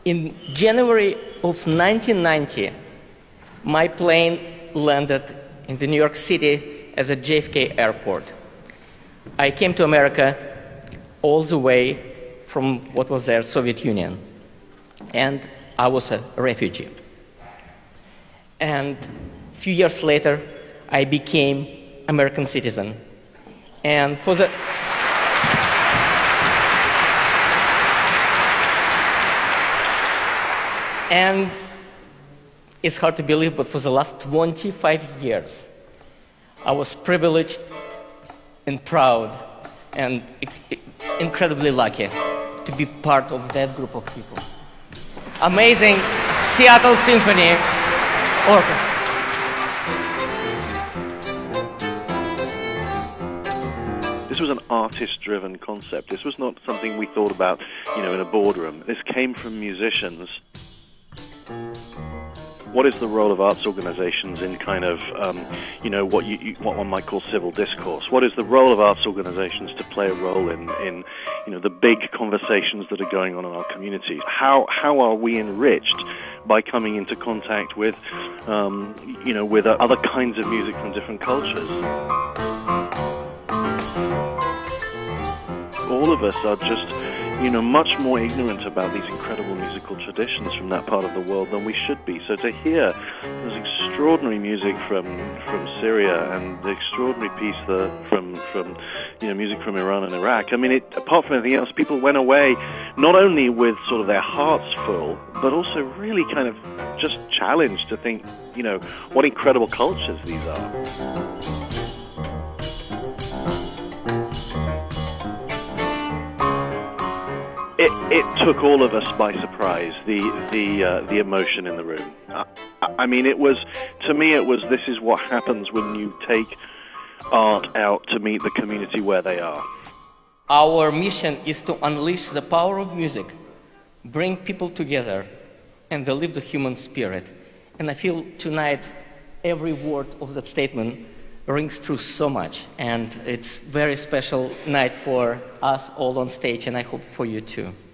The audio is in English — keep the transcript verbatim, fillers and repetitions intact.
In January of nineteen ninety, my plane landed in the New York City at the J F K airport. I came to America all the way from what was there, Soviet Union. And I was a refugee. And a few years later, I became American citizen. And for the And it's hard to believe, but for the last twenty-five years, I was privileged and proud and incredibly lucky to be part of that group of people. Amazing Seattle Symphony Orchestra. This was an artist-driven concept. This was not something we thought about, you know, in a boardroom. This came from musicians. What is the role of arts organizations in kind of, um, you know, what you, you, what one might call civil discourse? What is the role of arts organizations to play a role in, in, you know, the big conversations that are going on in our communities? How how are we enriched by coming into contact with, um, you know, with other kinds of music from different cultures? All of us are just, you know, much more ignorant about these incredible musical traditions from that part of the world than we should be. So to hear this extraordinary music from from Syria and the extraordinary piece that from from you know music from Iran and Iraq, I mean, it, apart from anything else, people went away not only with sort of their hearts full, but also really kind of just challenged to think, you know, what incredible cultures these are. It, it took all of us by surprise, the the uh, the emotion in the room. I, I mean, it was, to me, it was, this is what happens when you take art out to meet the community where they are. Our mission is to unleash the power of music, bring people together, and they live the human spirit. And I feel tonight every word of that statement rings true so much, and it's a very special night for us all on stage, and I hope for you too.